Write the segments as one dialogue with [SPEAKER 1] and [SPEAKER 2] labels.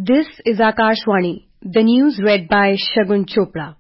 [SPEAKER 1] This is Akashvani, the news read by Shagun Chopra.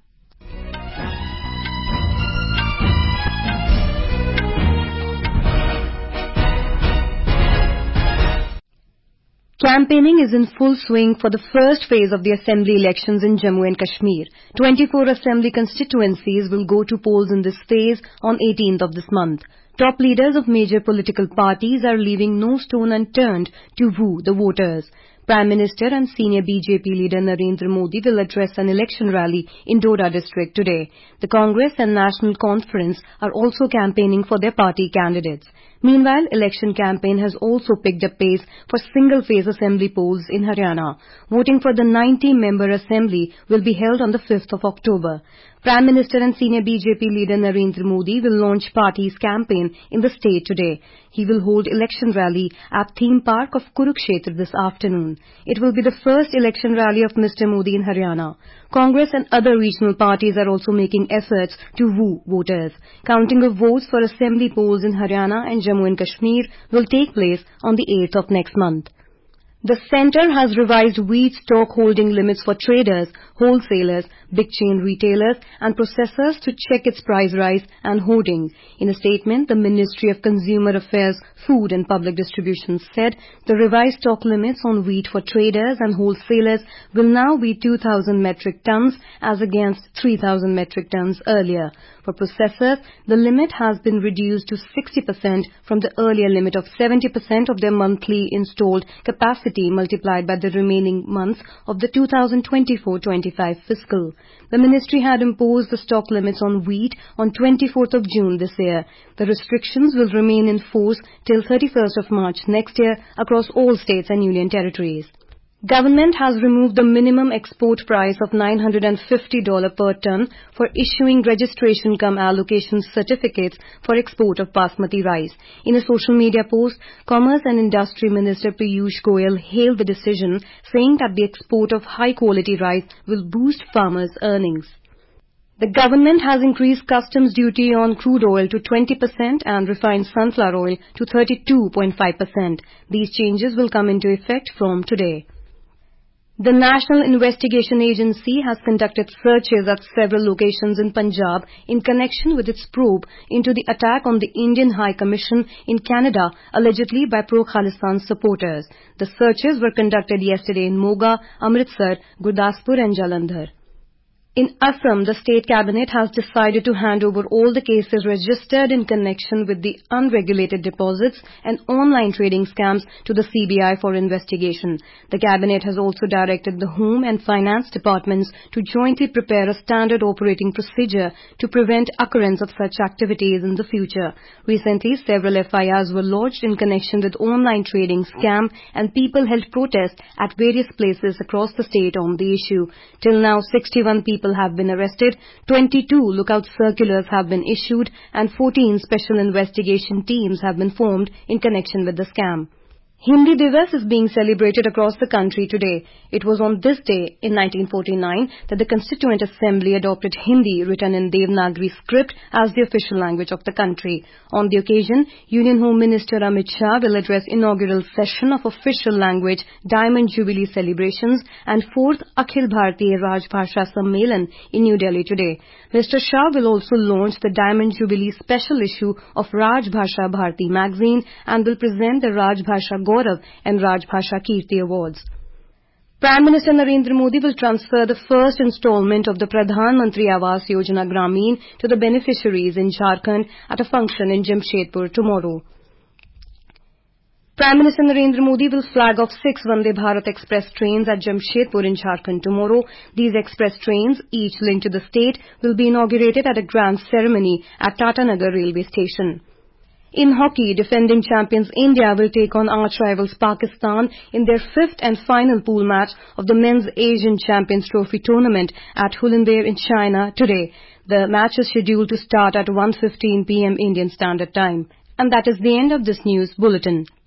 [SPEAKER 1] Campaigning is in full swing for the first phase of the assembly elections in Jammu and Kashmir. 24 assembly constituencies will go to polls in this phase on 18th of this month. Top leaders of major political parties are leaving no stone unturned to woo the voters. Prime Minister and senior BJP leader Narendra Modi will address an election rally in Doda district today. The Congress and National Conference are also campaigning for their party candidates. Meanwhile, election campaign has also picked up pace for single-phase assembly polls in Haryana. Voting for the 90-member assembly will be held on the 5th of October. Prime Minister and senior BJP leader Narendra Modi will launch party's campaign in the state today. He will hold election rally at theme park of Kurukshetra this afternoon. It will be the first election rally of Mr. Modi in Haryana. Congress and other regional parties are also making efforts to woo voters. Counting of votes for assembly polls in Haryana and Jammu and Kashmir will take place on the 8th of next month. The centre has revised wheat stock holding limits for traders, wholesalers, big chain retailers and processors to check its price rise and hoarding. In a statement, the Ministry of Consumer Affairs, Food and Public Distribution said the revised stock limits on wheat for traders and wholesalers will now be 2,000 metric tons as against 3,000 metric tons earlier. For processors, the limit has been reduced to 60% from the earlier limit of 70% of their monthly installed capacity multiplied by the remaining months of the 2024-25 fiscal. The ministry had imposed the stock limits on wheat on 24th of June this year. The restrictions will remain in force till 31st of March next year across all states and union territories. Government has removed the minimum export price of $950 per ton for issuing registration-cum-allocation certificates for export of basmati rice. In a social media post, Commerce and Industry Minister Piyush Goyal hailed the decision, saying that the export of high-quality rice will boost farmers' earnings. The government has increased customs duty on crude oil to 20% and refined sunflower oil to 32.5%. These changes will come into effect from today. The National Investigation Agency has conducted searches at several locations in Punjab in connection with its probe into the attack on the Indian High Commission in Canada, allegedly by pro-Khalistan supporters. The searches were conducted yesterday in Moga, Amritsar, Gurdaspur and Jalandhar. In Assam, the state cabinet has decided to hand over all the cases registered in connection with the unregulated deposits and online trading scams to the CBI for investigation. The cabinet has also directed the Home and Finance departments to jointly prepare a standard operating procedure to prevent occurrence of such activities in the future. Recently, several FIRs were lodged in connection with online trading scam and people held protests at various places across the state on the issue. Till now, 61 people have been arrested, 22 lookout circulars have been issued and 14 special investigation teams have been formed in connection with the scam. Hindi Divas is being celebrated across the country today. It was on this day in 1949 that the Constituent Assembly adopted Hindi written in Devanagari script as the official language of the country. On the occasion, Union Home Minister Amit Shah will address inaugural session of official language Diamond Jubilee celebrations and 4th Akhil Bharatiya Raj Bhasha Sammelan in New Delhi today. Mr. Shah will also launch the Diamond Jubilee special issue of Raj Bhasha Bharati magazine and will present the Raj Bhasha Gaurav and Raj Bhasha Kirti awards. Prime Minister Narendra Modi will transfer the first installment of the Pradhan Mantri Awas Yojana Gramin to the beneficiaries in Jharkhand at a function in Jamshedpur tomorrow. Prime Minister Narendra Modi will flag off 6 Vande Bharat Express trains at Jamshedpur in Jharkhand tomorrow. These express trains, each linked to the state, will be inaugurated at a grand ceremony at Tatanagar railway station. In hockey, defending champions India will take on arch-rivals Pakistan in their 5th and final pool match of the Men's Asian Champions Trophy tournament at Hulunbuir in China today. The match is scheduled to start at 1:15 p.m. Indian Standard Time. And that is the end of this news bulletin.